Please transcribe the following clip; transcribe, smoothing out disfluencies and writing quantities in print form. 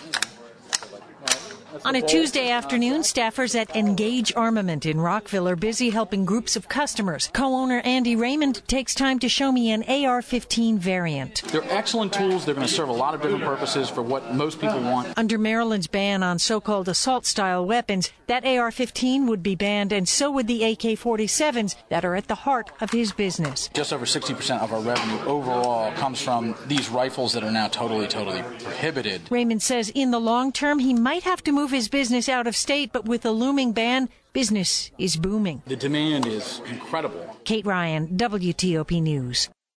On a Tuesday afternoon, staffers at Engage Armament in Rockville are busy helping groups of customers. Co-owner Andy Raymond takes time to show me an AR-15 variant. They're excellent tools. They're going to serve a lot of different purposes for what most people want. Under Maryland's ban on so-called assault-style weapons, that AR-15 would be banned, and so would the AK-47s that are at the heart of his business. Just over 60% of our revenue overall comes from these rifles that are now totally prohibited. Raymond says in the long term, he might have to move his business out of state, but with a looming ban, business is booming. The demand is incredible. Kate Ryan, WTOP News.